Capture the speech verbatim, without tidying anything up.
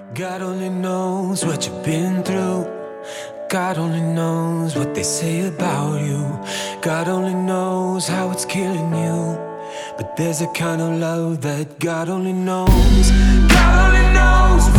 God only knows what you've been through. God only knows what they say about you. God only knows how it's killing you. But there's a kind of love that God only knows. God only knows